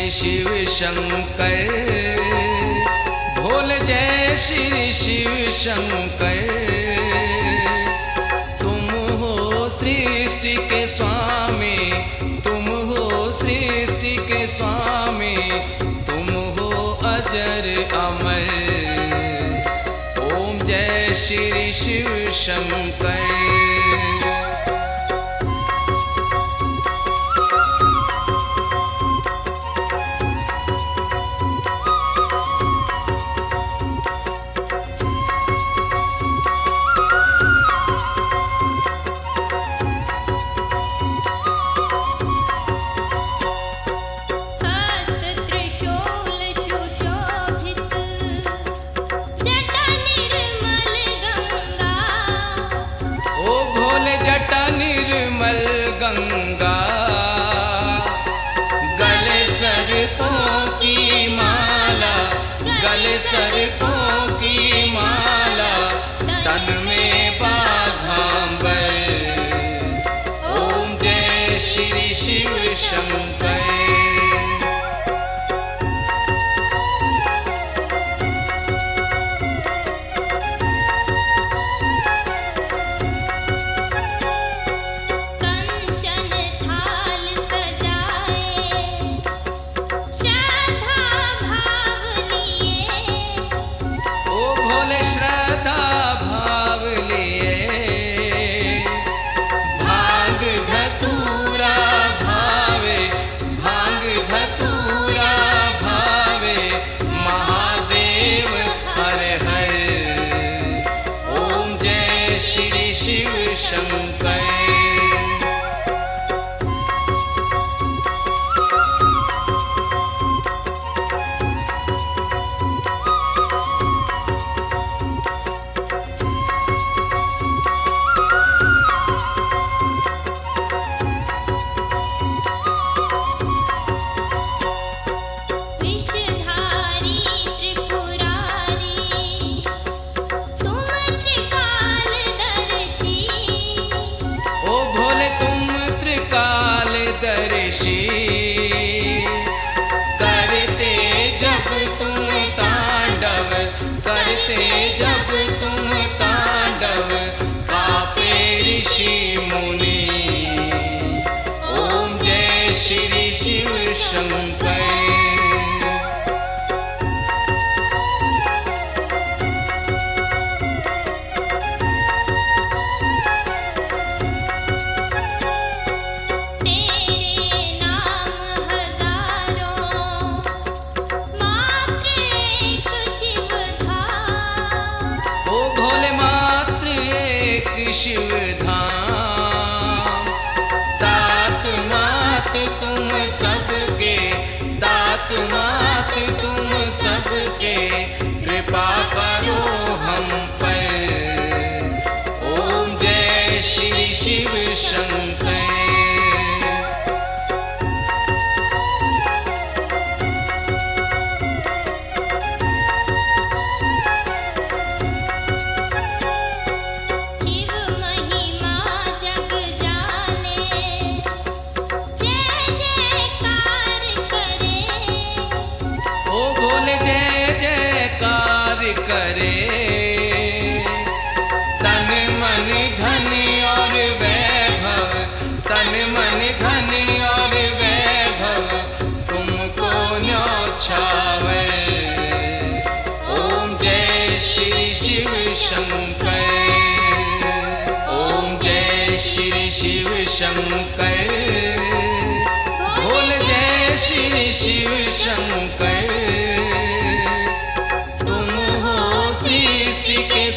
शिव शंकर, भोले जय श्री शिव शंकर। तुम हो सृष्टि के स्वामी, तुम हो सृष्टि के स्वामी, तुम हो अजर अमर। ओम जय श्री शिव शंकर। जटा निर्मल गंगा, गले सर्पों की माला, गले सर्पों की माला, तन में बाघांबर। ओम जय श्री शिव शंकर। श्रद्धा भाव लिए, भांग धतूरा भावे, भांग धतूरा भावे, महादेव हर हर। ओम जय श्री शिव शंकर। करते जब तुम तांडव, करते जब तुम तांडव, कांपे ऋषि मुनि। ओम जय श्री शिव शंकर। शिव धाम, तात मात तुम सबके, तात मात तुम सबके, कृपा करो हम पर। ओम जय श्री शिव शंकर। करे तन मन धन और वैभव, तन मन धन और वैभव, तुमको न्यौछावे। ओम जय श्री शिव शंकर। ओम जय श्री शिव शंकर। भोले जय श्री शिव शंकर।